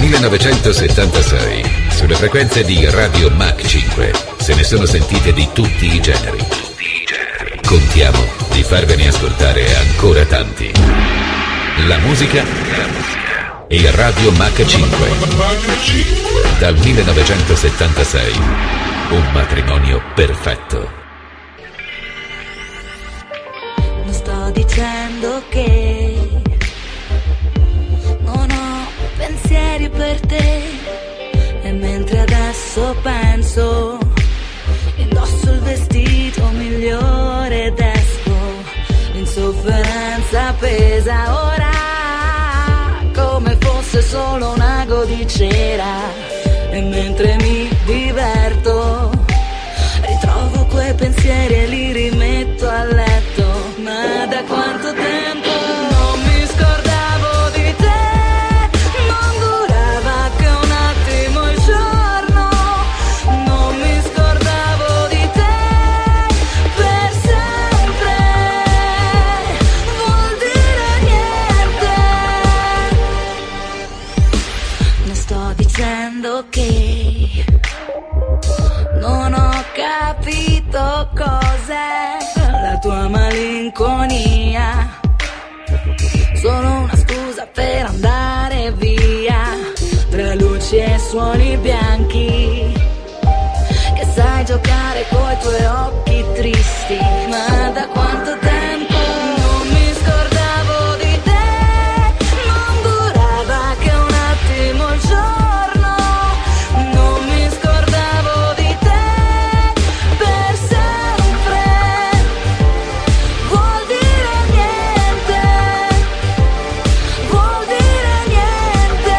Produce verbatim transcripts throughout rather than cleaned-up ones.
millenovecentosettantasei, sulle frequenze di Radio Mach cinque, se ne sono sentite di tutti i generi. Contiamo di farvene ascoltare ancora tanti. La musica e Radio Mach cinque. Dal millenovecentosettantasei, un matrimonio perfetto. Non sto dicendo che non ho pensieri per te, e mentre adesso penso, indosso il vestito migliore ed esco, l'insofferenza pesa ora come fosse solo un ago di cera, e mentre mi diverto ritrovo quei pensieri e li rimetto a letto. Ma da quanto tempo non mi scordavo di te, non durava che un attimo il giorno, non mi scordavo di te per sempre, vuol dire niente. Non sto dicendo che non ho capito cos'è la tua malinconia, solo una scusa per andare via, tra luci e suoni bianchi, che sai giocare coi tuoi occhi tristi. Ma da quanto tempo non mi scordavo di te, non durava che un attimo il giorno, non mi scordavo di te per sempre, vuol dire niente, vuol dire niente.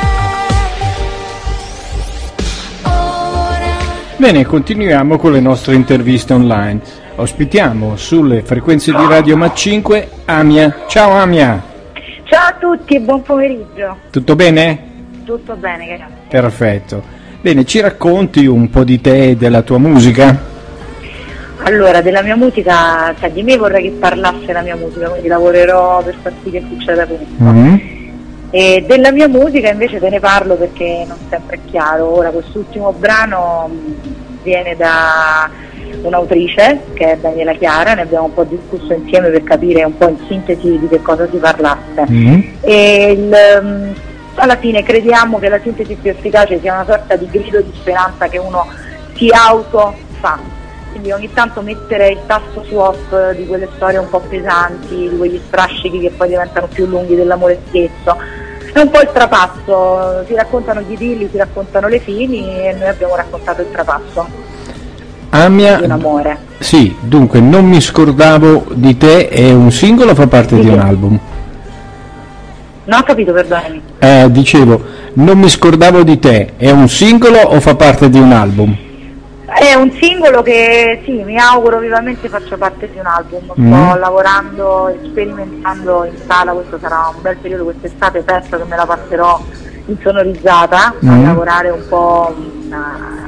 Ora Bene, continuiamo con le nostre interviste online. Ospitiamo sulle frequenze di Radio Mach cinque Amia. Ciao Amia, Ciao a tutti e buon pomeriggio. tutto bene? Tutto bene, grazie. Perfetto. Bene, ci racconti un po' di te e della tua musica? Allora, della mia musica, cioè di me vorrei che parlasse la mia musica, quindi lavorerò per far sì che succeda questo. Mm. E della mia musica invece te ne parlo perché non sempre è chiaro. Ora, quest'ultimo brano mh, viene da un'autrice che è Daniela Chiara, ne abbiamo un po' discusso insieme per capire un po' in sintesi di che cosa si parlasse. Mm. E il, um, alla fine crediamo che la sintesi più efficace sia una sorta di grido di speranza che uno si auto fa, quindi ogni tanto mettere il tasto su off di quelle storie un po' pesanti, di quegli strascichi che poi diventano più lunghi dell'amore stesso, è un po' il trapasso, si raccontano gli idilli, si raccontano le fini e noi abbiamo raccontato il trapasso Amia, di un amore. sì, dunque, Non mi scordavo di te è un singolo o fa parte Sì, di sì. un album? Non ho capito, perdonami. Eh, dicevo, Non mi scordavo di te è un singolo o fa parte di un album? È un singolo che sì, mi auguro vivamente faccia parte di un album. Sto Mm. lavorando, sperimentando in sala, questo sarà un bel periodo quest'estate, penso che me la passerò insonorizzata, a Mm. lavorare un po' in,